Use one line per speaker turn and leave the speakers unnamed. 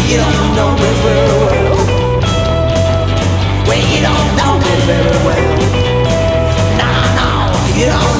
You don't know me very well. Well, you don't know me very well. No, no, you don't